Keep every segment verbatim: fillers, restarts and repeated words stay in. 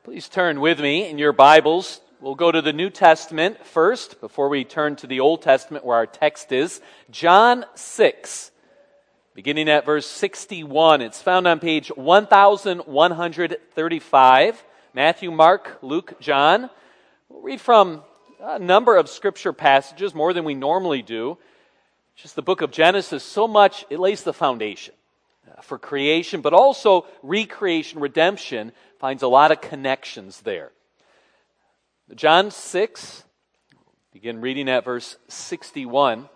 Please turn with me in your Bibles. We'll go to the New Testament first before we turn to the Old Testament where our text is. John six, beginning at verse sixty-one. It's found on page one thousand one hundred thirty-five. Matthew, Mark, Luke, John. We'll read from a number of scripture passages, more than we normally do. Just the book of Genesis, so much, it lays the foundation for creation, but also recreation, redemption, finds a lot of connections there. John six, begin reading at verse sixty-one.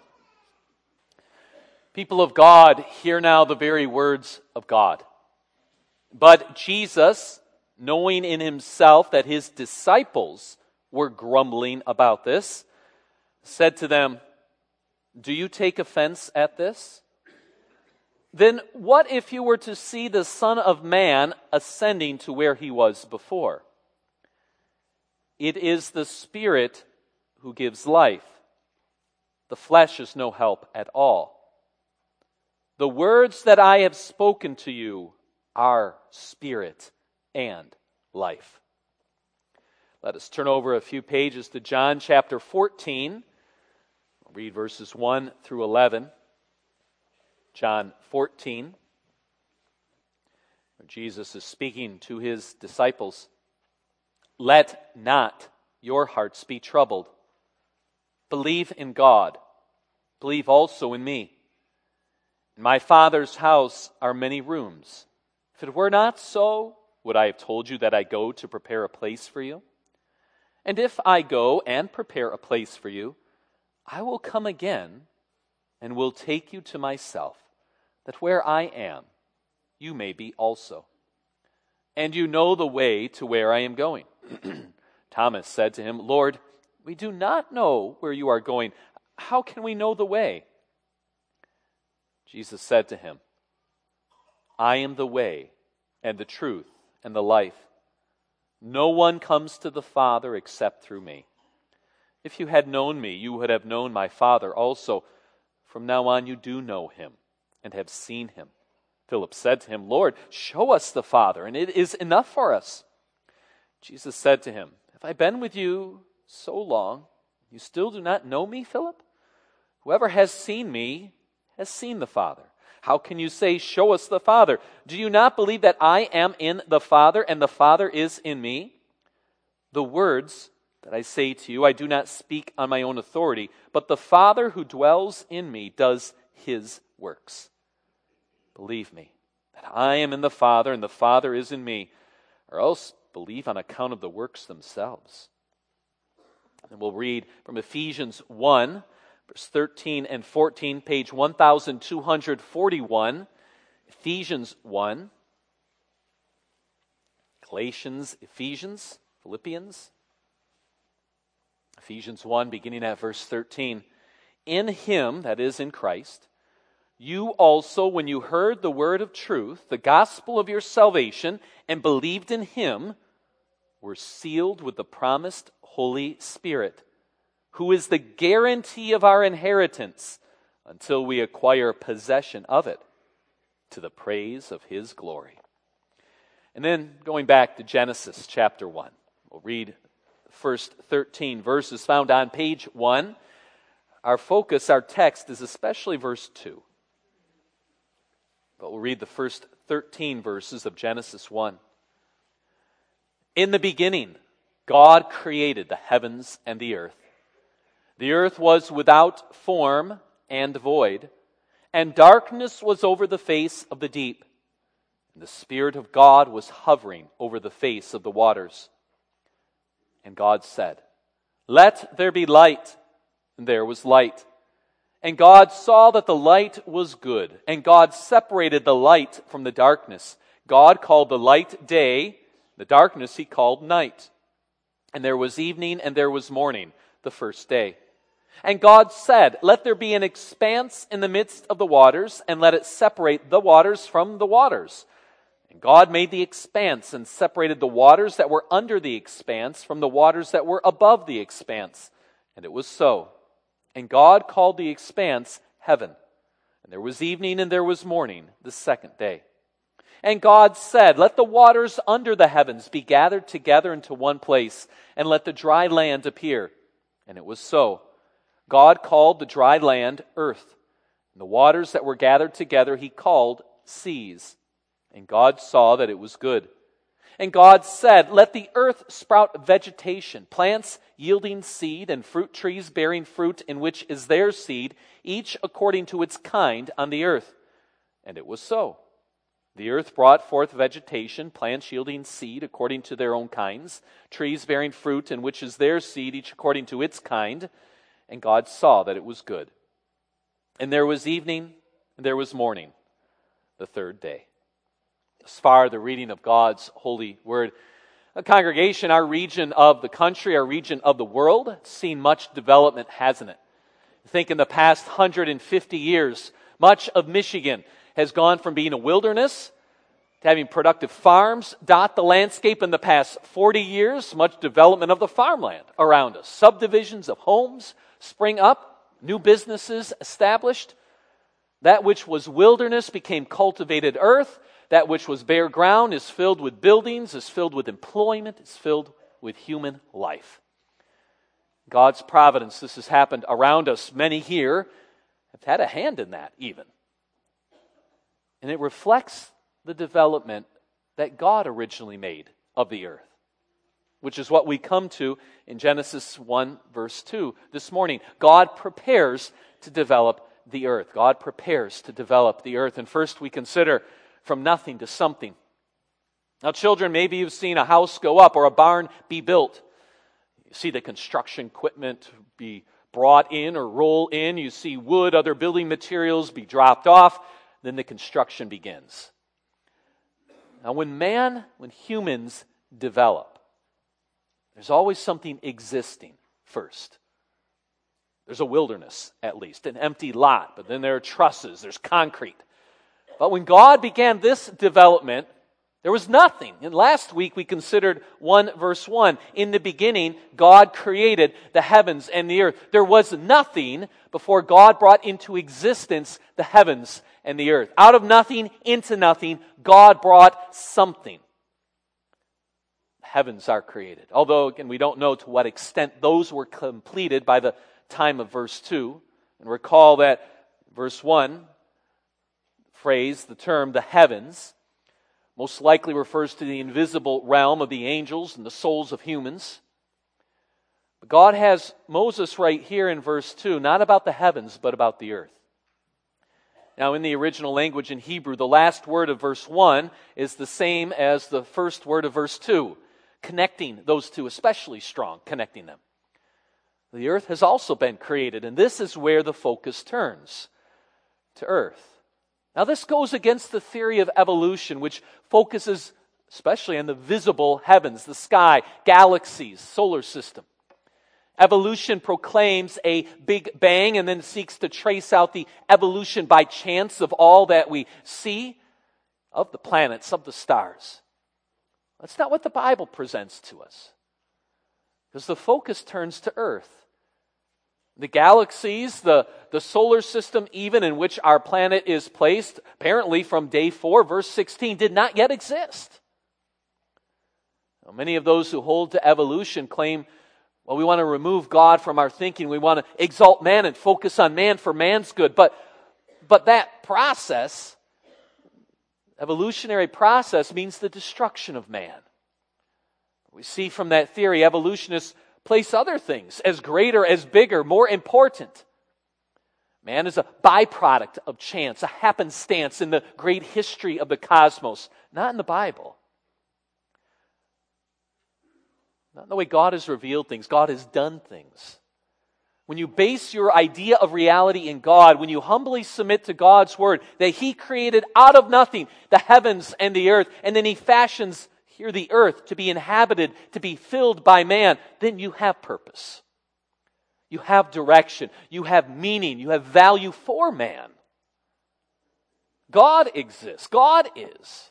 People of God, hear now the very words of God. But Jesus, knowing in himself that his disciples were grumbling about this, said to them, "Do you take offense at this? Then what if you were to see the Son of Man ascending to where he was before? It is the Spirit who gives life. The flesh is no help at all. The words that I have spoken to you are spirit and life." Let us turn over a few pages to John chapter fourteen. I'll read verses one through eleven. John fourteen, where Jesus is speaking to his disciples. "Let not your hearts be troubled. Believe in God. Believe also in me. In my Father's house are many rooms. If it were not so, would I have told you that I go to prepare a place for you? And if I go and prepare a place for you, I will come again and will take you to myself, that where I am, you may be also. And you know the way to where I am going." Thomas said to him, "Lord, we do not know where you are going. How can we know the way?" Jesus said to him, "I am the way and the truth and the life. No one comes to the Father except through me. If you had known me, you would have known my Father also. From now on you do know him and have seen him." Philip said to him, "Lord, show us the Father, and it is enough for us." Jesus said to him, "Have I been with you so long? You still do not know me, Philip? Whoever has seen me has seen the Father. How can you say, 'Show us the Father'? Do you not believe that I am in the Father and the Father is in me? The words that I say to you, I do not speak on my own authority, but the Father who dwells in me does his works. Believe me that I am in the Father and the Father is in me, or else believe on account of the works themselves." And we'll read from Ephesians one, verse thirteen and fourteen, page one thousand two hundred forty-one. Ephesians one. Galatians, Ephesians, Philippians. Ephesians one, beginning at verse thirteen. "In him," that is in Christ, "you also, when you heard the word of truth, the gospel of your salvation, and believed in him, were sealed with the promised Holy Spirit, who is the guarantee of our inheritance until we acquire possession of it, to the praise of his glory." And then going back to Genesis chapter one, we'll read the first thirteen verses found on page one. Our focus, our text, is especially verse two. But we'll read the first thirteen verses of Genesis one. "In the beginning, God created the heavens and the earth. The earth was without form and void, and darkness was over the face of the deep. And the Spirit of God was hovering over the face of the waters. And God said, 'Let there be light,' and there was light. And God saw that the light was good, and God separated the light from the darkness. God called the light day, the darkness he called night. And there was evening and there was morning, the first day. And God said, 'Let there be an expanse in the midst of the waters, and let it separate the waters from the waters.' And God made the expanse and separated the waters that were under the expanse from the waters that were above the expanse. And it was so. And God called the expanse heaven. And there was evening and there was morning, the second day. And God said, let the waters under the heavens be gathered together into one place, and let the dry land appear. And it was so. God called the dry land earth. And the waters that were gathered together he called seas. And God saw that it was good. And God said, let the earth sprout vegetation, plants yielding seed, and fruit trees bearing fruit in which is their seed, each according to its kind on the earth. And it was so. The earth brought forth vegetation, plants yielding seed according to their own kinds, trees bearing fruit in which is their seed, each according to its kind. And God saw that it was good. And there was evening, and there was morning, the third day. Thus far, the reading of God's holy word. A congregation, our region of the country, our region of the world, has seen much development, hasn't it? I think in the past one hundred fifty years, much of Michigan has gone from being a wilderness to having productive farms dot the landscape. In the past forty years, much development of the farmland around us. Subdivisions of homes spring up, new businesses established. That which was wilderness became cultivated earth. That which was bare ground is filled with buildings, is filled with employment, is filled with human life. God's providence, this has happened around us. Many here have had a hand in that even. And it reflects the development that God originally made of the earth, which is what we come to in Genesis one, verse two this morning. God prepares to develop the earth. God prepares to develop the earth. And first we consider from nothing to something. Now, children, maybe you've seen a house go up or a barn be built. You see the construction equipment be brought in or roll in. You see wood, other building materials be dropped off. Then the construction begins. Now, when man, when humans develop, there's always something existing first. There's a wilderness, at least, an empty lot, but then there are trusses, there's concrete. But when God began this development, there was nothing. And last week we considered one verse one. In the beginning, God created the heavens and the earth. There was nothing before God brought into existence the heavens and the earth. Out of nothing into nothing, God brought something. The heavens are created. Although, again, we don't know to what extent those were completed by the time of verse two. And recall that verse one phrase, the term, the heavens, most likely refers to the invisible realm of the angels and the souls of humans. But God has Moses right here in verse two, not about the heavens, but about the earth. Now, in the original language in Hebrew, the last word of verse one is the same as the first word of verse two, connecting those two, especially strong, connecting them. The earth has also been created, and this is where the focus turns, to earth. Now, this goes against the theory of evolution, which focuses especially on the visible heavens, the sky, galaxies, solar system. Evolution proclaims a big bang and then seeks to trace out the evolution by chance of all that we see, of the planets, of the stars. That's not what the Bible presents to us, because the focus turns to earth. The galaxies, the, the solar system even in which our planet is placed, apparently from day four, verse sixteen, did not yet exist. Now, many of those who hold to evolution claim, well, we want to remove God from our thinking. We want to exalt man and focus on man for man's good. But, but that process, evolutionary process, means the destruction of man. We see from that theory, evolutionists place other things as greater, as bigger, more important. Man is a byproduct of chance, a happenstance in the great history of the cosmos, not in the Bible. Not in the way God has revealed things. God has done things. When you base your idea of reality in God, when you humbly submit to God's word, that He created out of nothing the heavens and the earth, and then He fashions here the earth to be inhabited, to be filled by man, then you have purpose. You have direction. You have meaning. You have value for man. God exists. God is.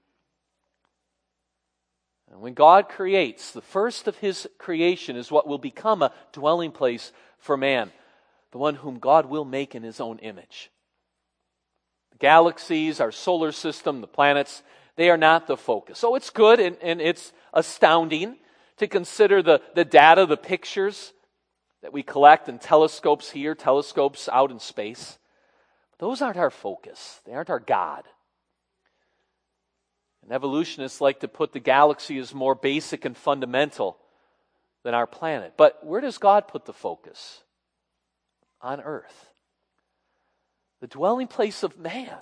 And when God creates, the first of His creation is what will become a dwelling place for man, the one whom God will make in His own image. The galaxies, our solar system, the planets, They are not the focus. So it's good and, and it's astounding to consider the, the data, the pictures that we collect in telescopes here, telescopes out in space. Those aren't our focus. They aren't our God. And evolutionists like to put the galaxy as more basic and fundamental than our planet. But where does God put the focus? On earth. The dwelling place of man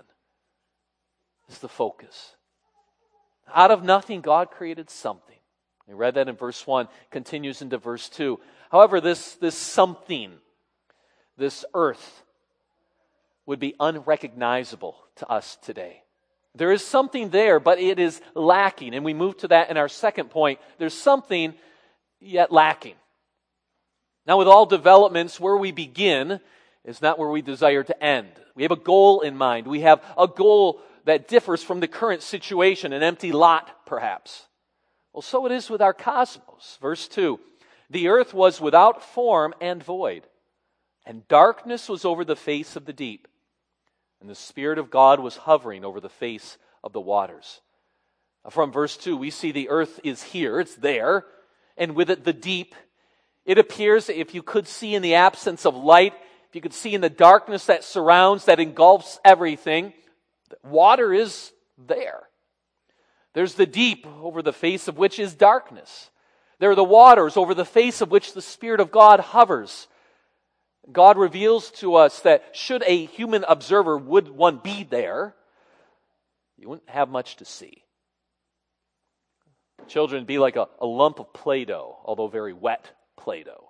is the focus. Out of nothing, God created something. We read that in verse one, continues into verse two. However, this, this something, this earth, would be unrecognizable to us today. There is something there, but it is lacking. And we move to that in our second point. There's something yet lacking. Now, with all developments, where we begin is not where we desire to end. We have a goal in mind. We have a goal that differs from the current situation, an empty lot, perhaps. Well, so it is with our cosmos. Verse two, the earth was without form and void, and darkness was over the face of the deep, and the Spirit of God was hovering over the face of the waters. From verse two, we see the earth is here, it's there, and with it the deep. It appears, if you could see in the absence of light, if you could see in the darkness that surrounds, that engulfs everything, water is there. There's the deep, over the face of which is darkness. There are the waters, over the face of which the Spirit of God hovers. God reveals to us that should a human observer, would one be there, you wouldn't have much to see. Children would be like a, a lump of Play-Doh, although very wet Play-Doh.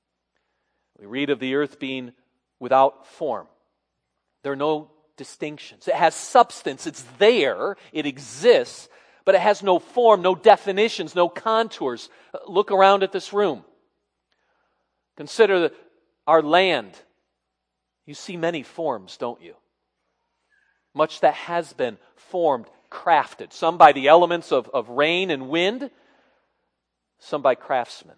We read of the earth being without form. There are no distinctions. It has substance. It's there. It exists. But it has no form, no definitions, no contours. Look around at this room. Consider the, our land. You see many forms, don't you? Much that has been formed, crafted. Some by the elements of, of rain and wind. Some by craftsmen.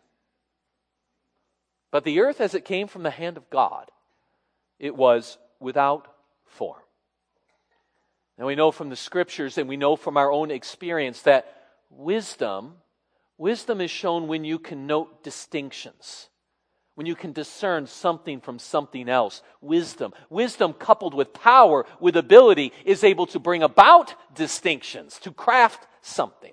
But the earth, as it came from the hand of God, it was without form. And we know from the Scriptures and we know from our own experience that wisdom, wisdom is shown when you can note distinctions, when you can discern something from something else. Wisdom. Wisdom coupled with power, with ability, is able to bring about distinctions, to craft something.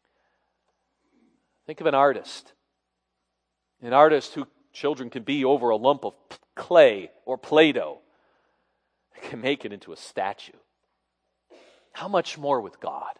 Think of an artist. An artist who children can be over a lump of clay or Play-Doh, can make it into a statue. How much more with God?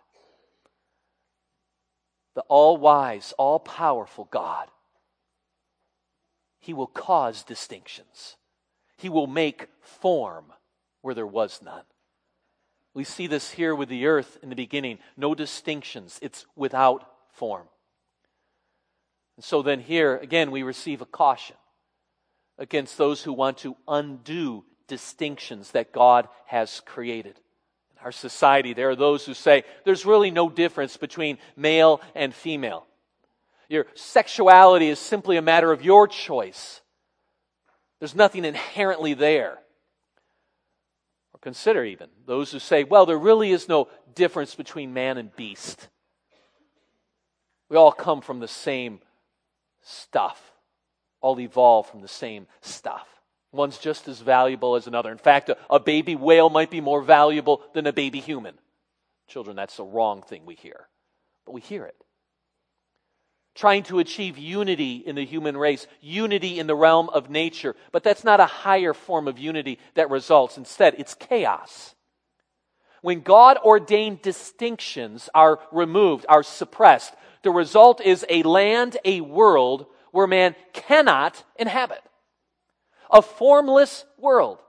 The all-wise, all-powerful God. He will cause distinctions. He will make form where there was none. We see this here with the earth in the beginning. No distinctions. It's without form. And so then here, again, we receive a caution against those who want to undo distinctions that God has created. In our society, there are those who say there's really no difference between male and female. Your sexuality is simply a matter of your choice. There's nothing inherently there. Or consider even those who say, well, there really is no difference between man and beast. We all come from the same stuff. All evolve from the same stuff. One's just as valuable as another. In fact, a, a baby whale might be more valuable than a baby human. Children, that's the wrong thing we hear. But we hear it. Trying to achieve unity in the human race, unity in the realm of nature. But that's not a higher form of unity that results. Instead, it's chaos. When God ordained distinctions are removed, are suppressed, the result is a land, a world where man cannot inhabit. A formless world.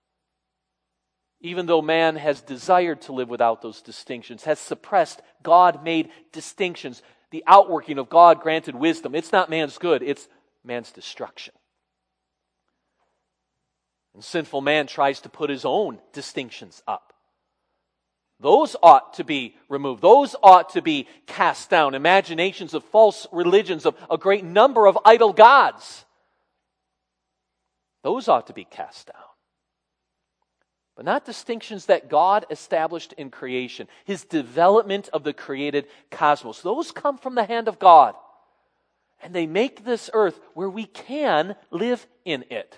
Even though man has desired to live without those distinctions, has suppressed God-made distinctions, the outworking of God-granted wisdom. It's not man's good, it's man's destruction. And sinful man tries to put his own distinctions up. Those ought to be removed. Those ought to be cast down. Imaginations of false religions, of a great number of idol gods. Those ought to be cast down. but not distinctions that God established in creation. His development of the created cosmos. Those come from the hand of God. And they make this earth where we can live in it.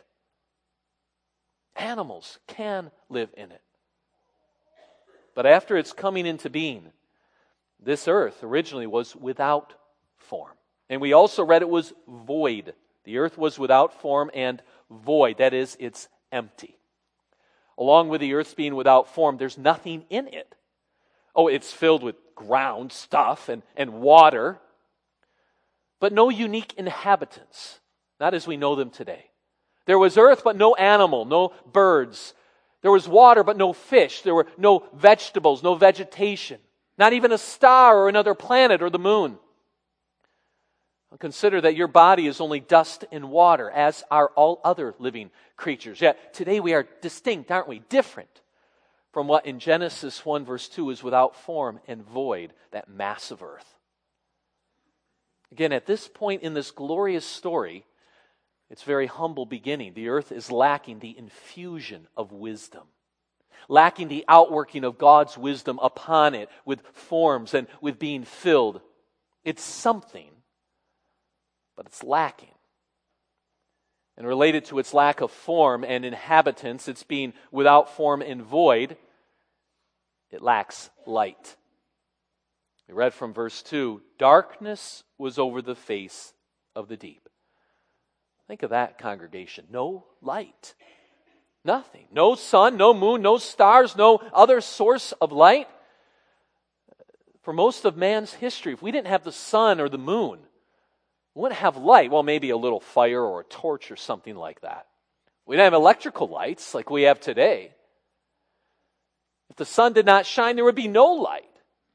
Animals can live in it. But after its coming into being, this earth originally was without form. And we also read it was void. The earth was without form and void. That is, it's empty. Along with the earth being without form, there's nothing in it. Oh, it's filled with ground stuff and, and water, but no unique inhabitants, not as we know them today. There was earth, but no animal, no birds. There was water, but no fish. There were no vegetables, no vegetation. Not even a star or another planet or the moon. Consider that your body is only dust and water, as are all other living creatures. Yet today we are distinct, aren't we? Different from what in Genesis one verse two is without form and void, that mass of earth. Again, at this point in this glorious story, it's a very humble beginning. The earth is lacking the infusion of wisdom, lacking the outworking of God's wisdom upon it with forms and with being filled. It's something, but it's lacking. And related to its lack of form and inhabitants, it's being without form and void, it lacks light. We read from verse two, darkness was over the face of the deep. Think of that, congregation. No light. Nothing. No sun, no moon, no stars, no other source of light. For most of man's history, if we didn't have the sun or the moon, we wouldn't have light. Well, maybe a little fire or a torch or something like that. We didn't have electrical lights like we have today. If the sun did not shine, there would be no light.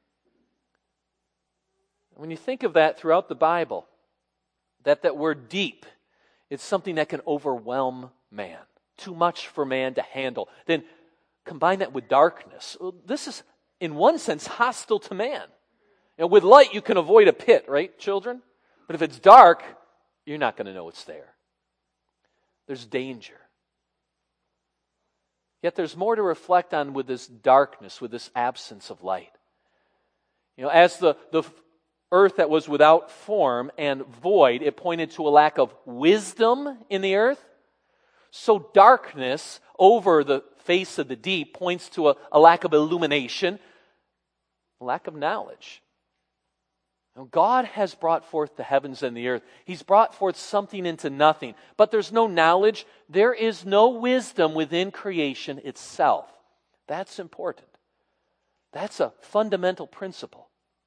When you think of that throughout the Bible, that that word deep, it's something that can overwhelm man. Too much for man to handle. Then combine that with darkness. Well, this is, in one sense, hostile to man. You know, with light, you can avoid a pit, right, children? But if it's dark, you're not going to know it's there. There's danger. Yet there's more to reflect on with this darkness, with this absence of light. You know, as the, the earth that was without form and void, it pointed to a lack of wisdom in the earth. So darkness over the face of the deep points to a, a lack of illumination, a lack of knowledge. Now, God has brought forth the heavens and the earth. He's brought forth something into nothing. But there's no knowledge. There is no wisdom within creation itself. That's important. That's a fundamental principle.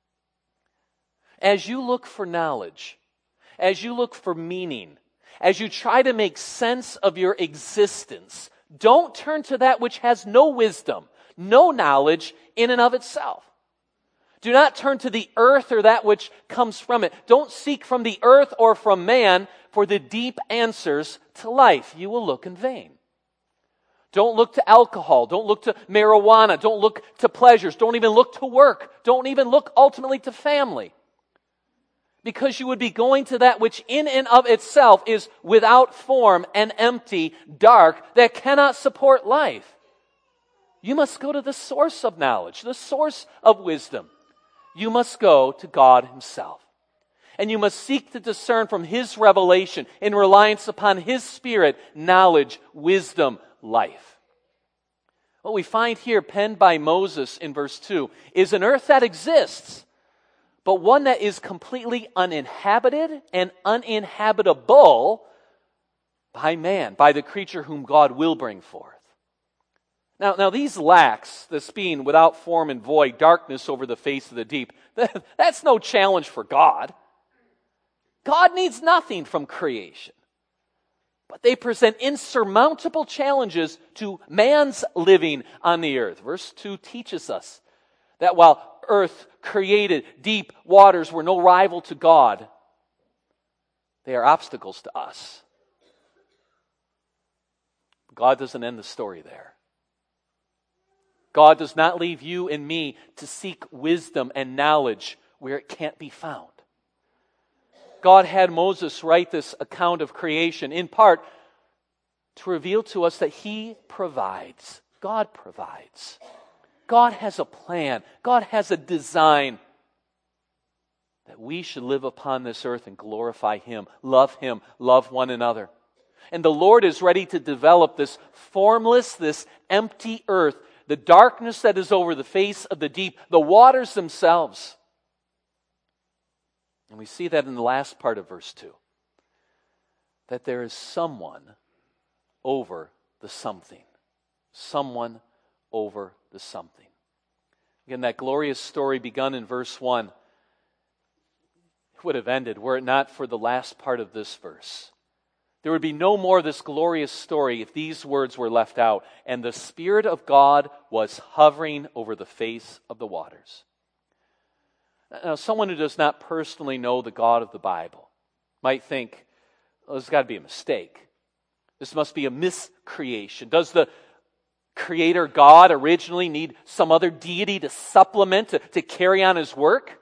As you look for knowledge, as you look for meaning, as you try to make sense of your existence, don't turn to that which has no wisdom, no knowledge in and of itself. Do not turn to the earth or that which comes from it. Don't seek from the earth or from man for the deep answers to life. You will look in vain. Don't look to alcohol. Don't look to marijuana. Don't look to pleasures. Don't even look to work. Don't even look ultimately to family. Because you would be going to that which in and of itself is without form and empty, dark, that cannot support life. You must go to the source of knowledge, the source of wisdom. You must go to God Himself. And you must seek to discern from His revelation, in reliance upon His Spirit, knowledge, wisdom, life. What we find here, penned by Moses in verse two, is an earth that exists, but one that is completely uninhabited and uninhabitable by man, by the creature whom God will bring forth. Now, now these lacks, this being without form and void, darkness over the face of the deep, that's no challenge for God. God needs nothing from creation. But they present insurmountable challenges to man's living on the earth. Verse two teaches us that while earth created, deep waters were no rival to God, they are obstacles to us. God doesn't end the story there. God does not leave you and me to seek wisdom and knowledge where it can't be found. God had Moses write this account of creation in part to reveal to us that He provides God provides. God has a plan. God has a design that we should live upon this earth and glorify Him, love Him, love one another. And the Lord is ready to develop this formless, this empty earth, the darkness that is over the face of the deep, the waters themselves. And we see that in the last part of verse two, that there is someone over the something. Someone over the something. Again, that glorious story begun in verse one would have ended were it not for the last part of this verse. There would be no more of this glorious story if these words were left out. And the Spirit of God was hovering over the face of the waters. Now, someone who does not personally know the God of the Bible might think, well, there's got to be a mistake. This must be a miscreation. Does the Creator God originally need some other deity to supplement, to, to carry on His work?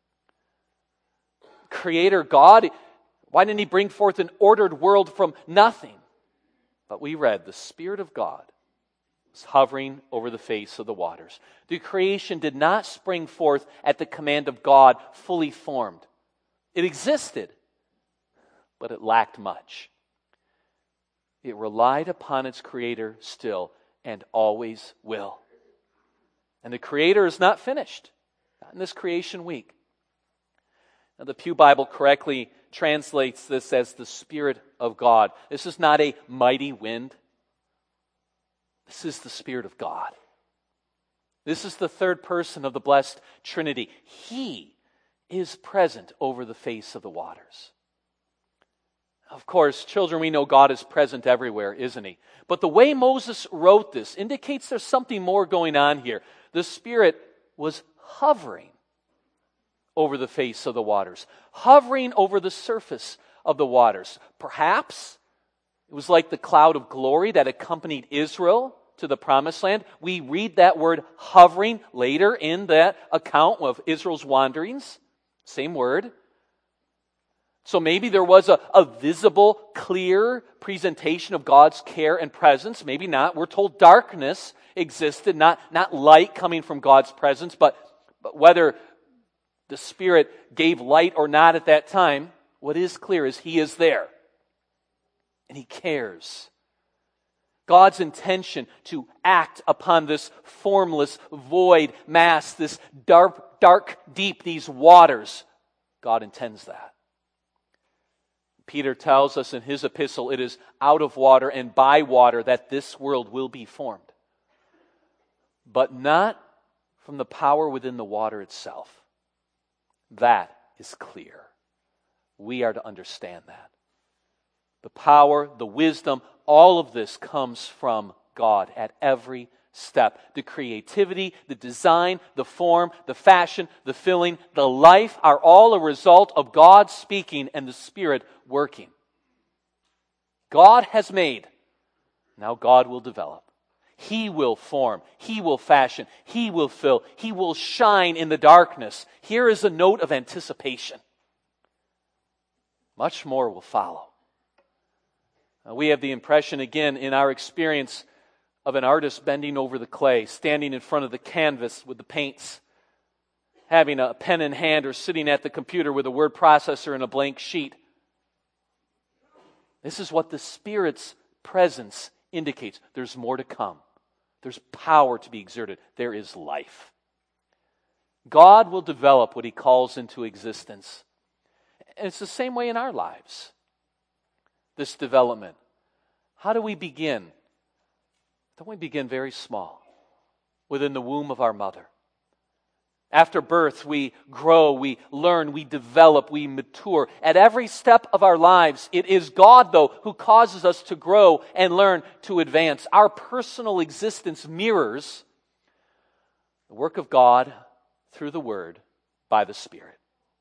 Creator God, why didn't He bring forth an ordered world from nothing? But we read, the Spirit of God was hovering over the face of the waters. The creation did not spring forth at the command of God, fully formed. It existed, but it lacked much. It relied upon its Creator still, and always will. And the Creator is not finished, not in this creation week. Now, the Pew Bible correctly translates this as the Spirit of God. This is not a mighty wind. This is the Spirit of God. This is the third person of the blessed Trinity. He is present over the face of the waters. Of course, children, we know God is present everywhere, isn't He? But the way Moses wrote this indicates there's something more going on here. The Spirit was hovering over the face of the waters, hovering over the surface of the waters. Perhaps it was like the cloud of glory that accompanied Israel to the promised land. We read that word hovering later in that account of Israel's wanderings. Same word. So maybe there was a, a visible, clear presentation of God's care and presence. Maybe not. We're told darkness existed, not, not light coming from God's presence, but, but whether the Spirit gave light or not at that time, what is clear is He is there. And He cares. God's intention to act upon this formless, void mass, this dark, dark, deep, these waters, God intends that. Peter tells us in his epistle, it is out of water and by water that this world will be formed. But not from the power within the water itself. That is clear. We are to understand that. The power, the wisdom, all of this comes from God at every step. The creativity, the design, the form, the fashion, the filling, the life are all a result of God speaking and the Spirit working. God has made. Now God will develop. He will form. He will fashion. He will fill. He will shine in the darkness. Here is a note of anticipation. Much more will follow. Uh, we have the impression, again, in our experience of an artist bending over the clay, standing in front of the canvas with the paints, having a pen in hand or sitting at the computer with a word processor and a blank sheet. This is what the Spirit's presence indicates. There's more to come. There's power to be exerted. There is life. God will develop what He calls into existence. And it's the same way in our lives. This development. How do we begin? Don't we begin very small, within the womb of our mother? After birth, we grow, we learn, we develop, we mature. At every step of our lives, it is God, though, who causes us to grow and learn to advance. Our personal existence mirrors the work of God through the Word by the Spirit.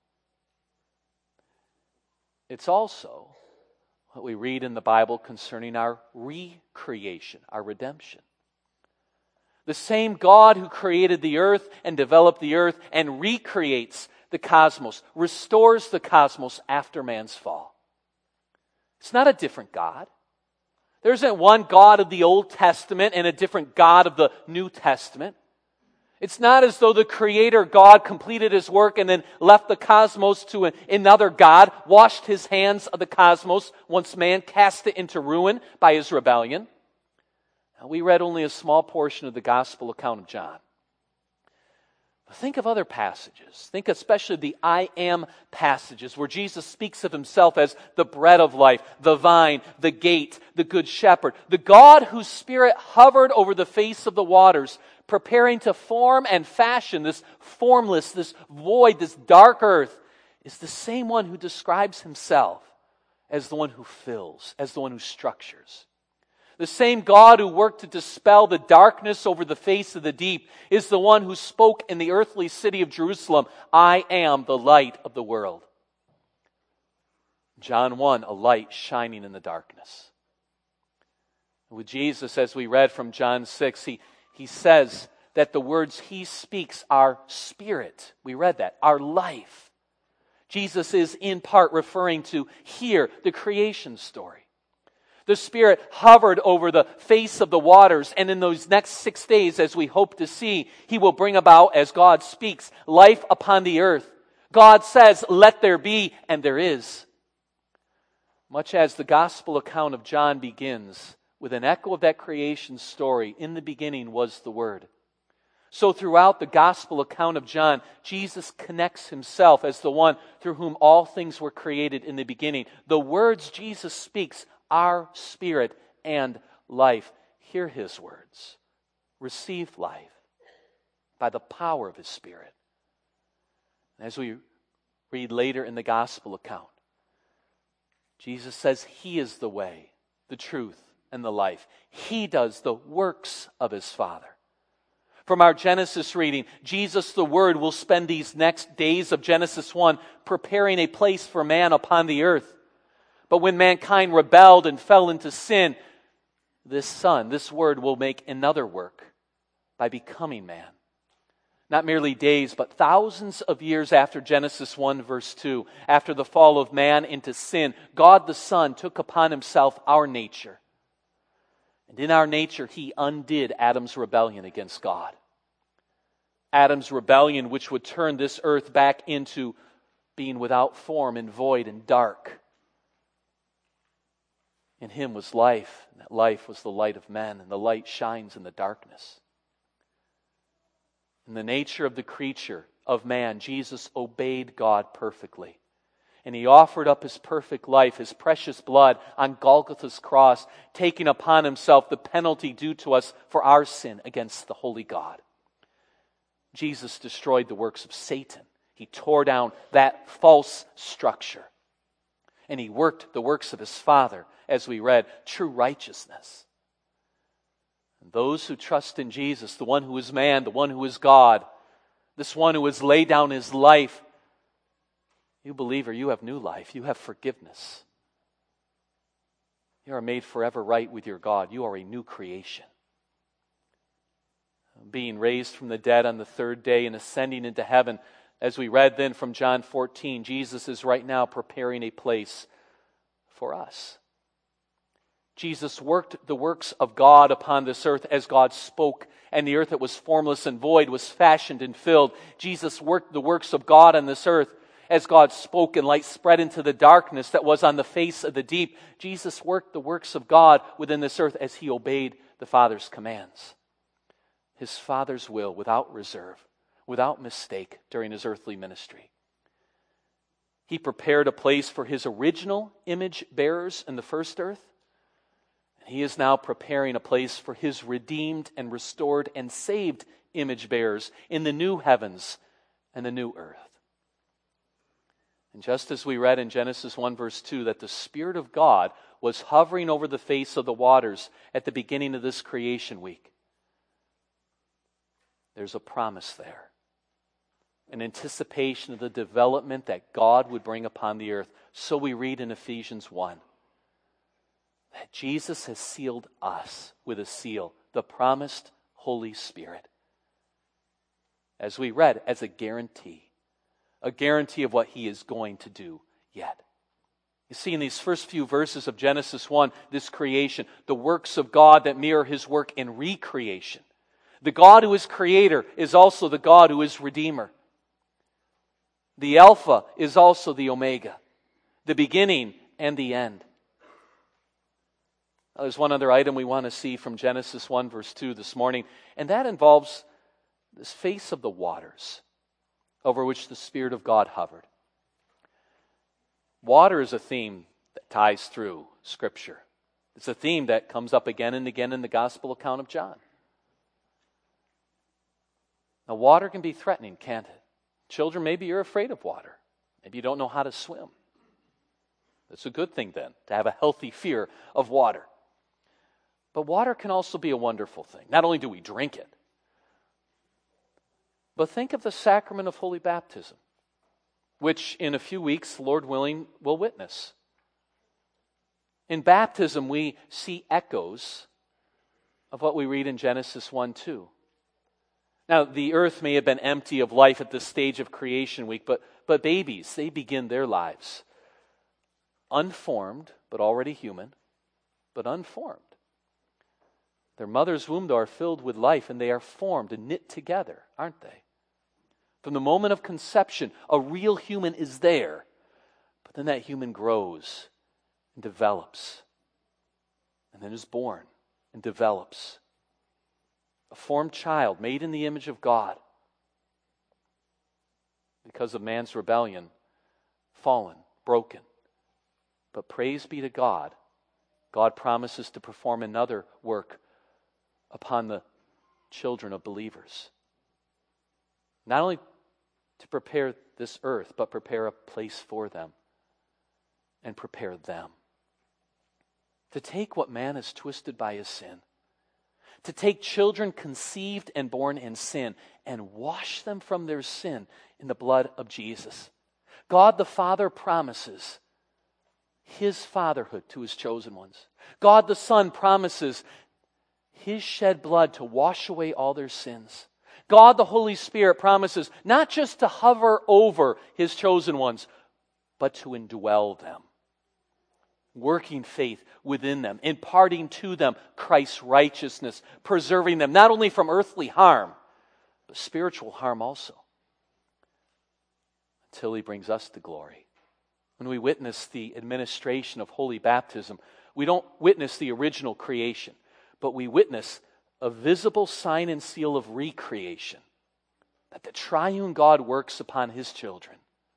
It's also what we read in the Bible concerning our recreation, our redemption. The same God who created the earth and developed the earth and recreates the cosmos, restores the cosmos after man's fall. It's not a different God. There isn't one God of the Old Testament and a different God of the New Testament. It's not as though the Creator God completed His work and then left the cosmos to another God, washed His hands of the cosmos once man cast it into ruin by his rebellion. Now, we read only a small portion of the Gospel account of John. But think of other passages. Think especially the I am passages where Jesus speaks of Himself as the bread of life, the vine, the gate, the good shepherd, the God whose Spirit hovered over the face of the waters, preparing to form and fashion this formless, this void, this dark earth, is the same one who describes Himself as the one who fills, as the one who structures. The same God who worked to dispel the darkness over the face of the deep is the one who spoke in the earthly city of Jerusalem, I am the light of the world. John one, a light shining in the darkness. With Jesus, as we read from John six, he, he says that the words He speaks are spirit. We read that, our life. Jesus is in part referring to here, the creation story. The Spirit hovered over the face of the waters, and in those next six days, as we hope to see, He will bring about, as God speaks, life upon the earth. God says, let there be, and there is. Much as the Gospel account of John begins with an echo of that creation story, in the beginning was the Word. So throughout the Gospel account of John, Jesus connects Himself as the one through whom all things were created in the beginning. The words Jesus speaks are spirit and life. Hear His words. Receive life by the power of His Spirit. As we read later in the Gospel account, Jesus says He is the way, the truth, and the life. He does the works of His Father. From our Genesis reading, Jesus the Word will spend these next days of Genesis one preparing a place for man upon the earth. But when mankind rebelled and fell into sin, this Son, this Word, will make another work by becoming man. Not merely days, but thousands of years after Genesis one verse two, after the fall of man into sin, God the Son took upon Himself our nature. And in our nature, He undid Adam's rebellion against God. Adam's rebellion, which would turn this earth back into being without form and void and dark. In Him was life, and that life was the light of men, and the light shines in the darkness. In the nature of the creature, of man, Jesus obeyed God perfectly. And He offered up His perfect life, His precious blood on Golgotha's cross, taking upon Himself the penalty due to us for our sin against the holy God. Jesus destroyed the works of Satan. He tore down that false structure. And He worked the works of His Father, as we read, true righteousness. And those who trust in Jesus, the one who is man, the one who is God, this one who has laid down His life, you believer, you have new life. You have forgiveness. You are made forever right with your God. You are a new creation. Being raised from the dead on the third day and ascending into heaven, as we read then from John fourteen, Jesus is right now preparing a place for us. Jesus worked the works of God upon this earth as God spoke, and the earth that was formless and void was fashioned and filled. Jesus worked the works of God on this earth as God spoke, and light spread into the darkness that was on the face of the deep. Jesus worked the works of God within this earth as He obeyed the Father's commands. His Father's will without reserve, without mistake during His earthly ministry. He prepared a place for His original image bearers in the first earth. He is now preparing a place for His redeemed and restored and saved image bearers in the new heavens and the new earth. And just as we read in Genesis one verse two that the Spirit of God was hovering over the face of the waters at the beginning of this creation week, there's a promise there. An anticipation of the development that God would bring upon the earth. So we read in Ephesians one. That Jesus has sealed us with a seal, the promised Holy Spirit. As we read, as a guarantee. A guarantee of what He is going to do yet. You see in these first few verses of Genesis one, this creation, the works of God that mirror his work in recreation. The God who is creator is also the God who is redeemer. The Alpha is also the Omega, the beginning and the end. Now, there's one other item we want to see from Genesis one verse two this morning, and that involves this face of the waters over which the Spirit of God hovered. Water is a theme that ties through Scripture. It's a theme that comes up again and again in the Gospel account of John. Now, water can be threatening, can't it? Children, maybe you're afraid of water. Maybe you don't know how to swim. It's a good thing then to have a healthy fear of water. But water can also be a wonderful thing. Not only do we drink it, but think of the sacrament of holy baptism, which in a few weeks, Lord willing, we'll witness. In baptism, we see echoes of what we read in Genesis one two. Now, the earth may have been empty of life at this stage of creation week, but, but babies, they begin their lives unformed, but already human, but unformed. Their mother's womb are filled with life, and they are formed and knit together, aren't they? From the moment of conception, a real human is there, but then that human grows and develops, and then is born and develops. A formed child made in the image of God, because of man's rebellion, fallen, broken. But praise be to God, God promises to perform another work upon the children of believers. Not only to prepare this earth, but prepare a place for them and prepare them. To take what man has twisted by his sin, to take children conceived and born in sin and wash them from their sin in the blood of Jesus. God the Father promises his fatherhood to his chosen ones. God the Son promises his shed blood to wash away all their sins. God the Holy Spirit promises not just to hover over his chosen ones, but to indwell them, working faith within them, imparting to them Christ's righteousness, preserving them not only from earthly harm, but spiritual harm also, until he brings us to glory. When we witness the administration of holy baptism, we don't witness the original creation, but we witness a visible sign and seal of recreation that the triune God works upon his children.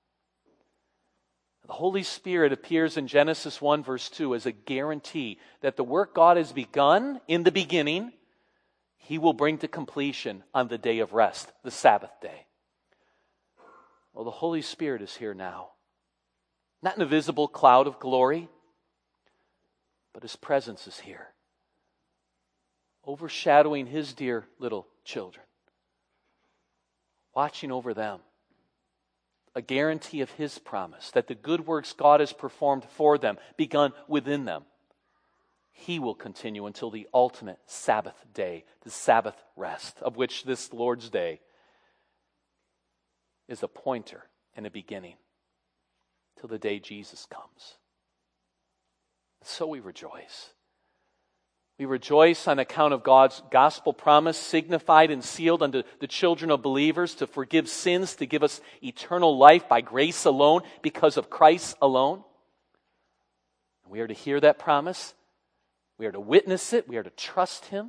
The Holy Spirit appears in Genesis one verse two as a guarantee that the work God has begun in the beginning, he will bring to completion on the day of rest, the Sabbath day. Well, the Holy Spirit is here now. Not in a visible cloud of glory, but his presence is here, overshadowing his dear little children, watching over them. A guarantee of his promise that the good works God has performed for them, begun within them, he will continue until the ultimate Sabbath day, the Sabbath rest, of which this Lord's Day is a pointer and a beginning till the day Jesus comes. So we rejoice. We rejoice on account of God's gospel promise, signified and sealed unto the children of believers to forgive sins, to give us eternal life by grace alone, because of Christ alone. We are to hear that promise. We are to witness it. We are to trust him.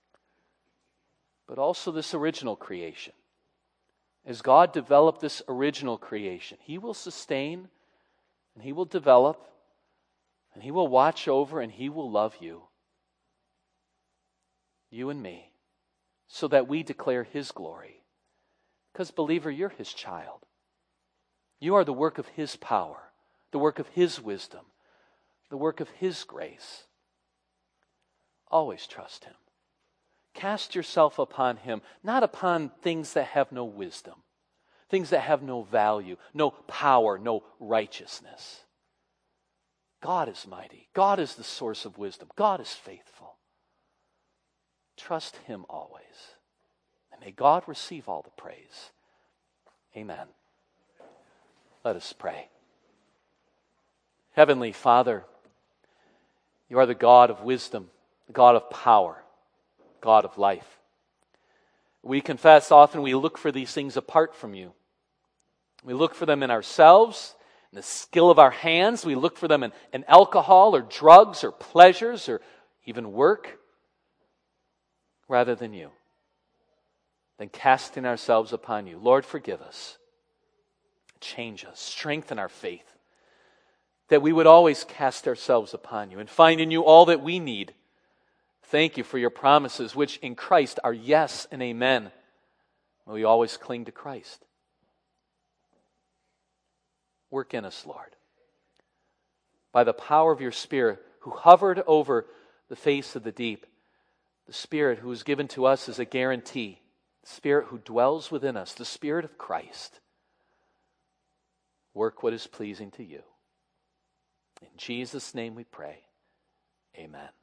But also this original creation. As God developed this original creation, he will sustain and he will develop and he will watch over and he will love you. You and me, so that we declare his glory. Because, believer, you're his child. You are the work of his power, the work of his wisdom, the work of his grace. Always trust him. Cast yourself upon him, not upon things that have no wisdom, things that have no value, no power, no righteousness. God is mighty. God is the source of wisdom. God is faithful. Trust him always. And may God receive all the praise. Amen. Let us pray. Heavenly Father, you are the God of wisdom, the God of power, God of life. We confess often we look for these things apart from you. We look for them in ourselves, in the skill of our hands. We look for them in, in alcohol or drugs or pleasures or even work, rather than you, than casting ourselves upon you. Lord, forgive us. Change us. Strengthen our faith, that we would always cast ourselves upon you and find in you all that we need. Thank you for your promises, which in Christ are yes and amen. May we always cling to Christ. Work in us, Lord. By the power of your Spirit, who hovered over the face of the deep, the Spirit who is given to us as a guarantee, the Spirit who dwells within us, the Spirit of Christ. Work what is pleasing to you. In Jesus' name we pray. Amen.